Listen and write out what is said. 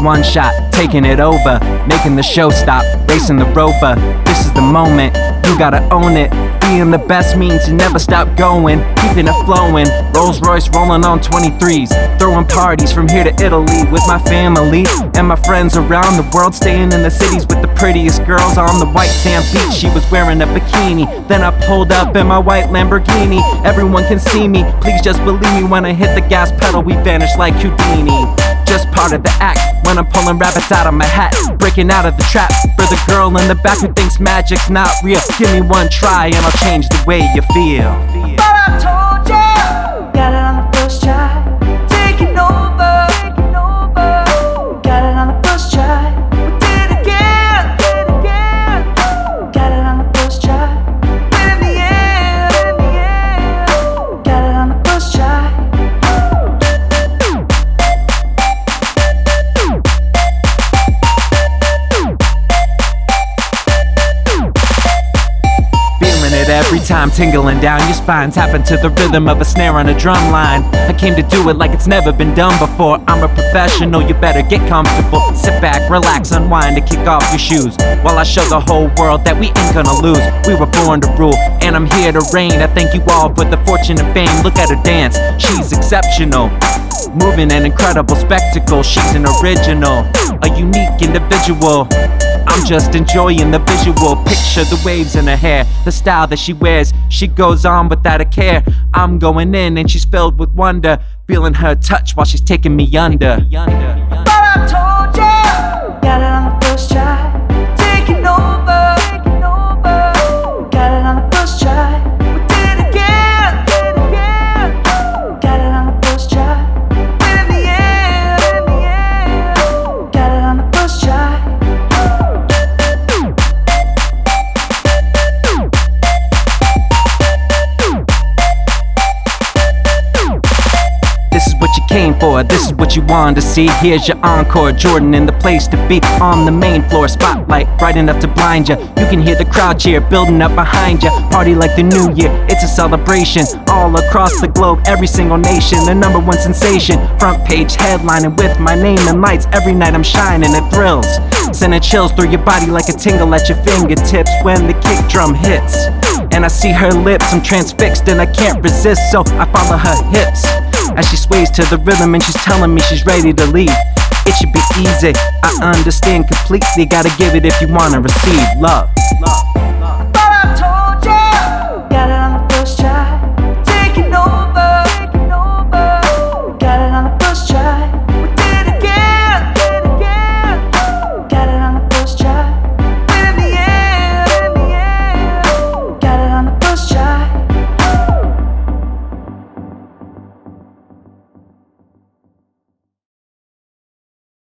one shot, taking it over, making the show stop, racing the rover. This is the moment, you gotta own it. Being the best means you never stop going, keeping it flowing. Rolls Royce rolling on 23s, throwing parties from here to Italy with my family and my friends around the world, staying in the cities with the prettiest girls on the white sand beach. She was wearing a bikini, then I pulled up in my white Lamborghini. Everyone can see me, please just believe me. When I hit the gas pedal, we vanish like Houdini. Just part of the act, when I'm pulling rabbits out of my hat, breaking out of the trap. For the girl in the back who thinks magic's not real, give me one try and I'll change the way you feel. But I told you, got it on the first try, taking over. Got it on the first try, we did it again. Got it on the first try, in the end. Got it on the first try. Every time tingling down your spine, tapping to the rhythm of a snare on a drum line. I came to do it like it's never been done before. I'm a professional, you better get comfortable. Sit back, relax, unwind, and kick off your shoes while I show the whole world that we ain't gonna lose. We were born to rule, and I'm here to reign. I thank you all for the fortune and fame. Look at her dance, she's exceptional, moving an incredible spectacle. She's an original, a unique individual. I'm just enjoying the visual. Picture the waves in her hair, the style that she wears. She goes on without a care. I'm going in and she's filled with wonder, feeling her touch while she's taking me under. But I told you, got it on the first try, taking over. Got it on the first try, we did it again. Got it on the first try, in the end. Got it on the first try. This is what you came for, this is what you wanted to see. Here's your encore, Jordan in the place to be. On the main floor, spotlight bright enough to blind you. You can hear the crowd cheer building up behind you. Party like the new year, it's a celebration. All across the globe, every single nation, the #1 sensation. Front page headlining with my name in lights. Every night I'm shining, it thrills, sending chills through your body like a tingle at your fingertips when the kick drum hits. And I see her lips, I'm transfixed and I can't resist, so I follow her hips as she sways to the rhythm and she's telling me she's ready to leave. It should be easy, I understand completely. Gotta give it if you wanna receive love.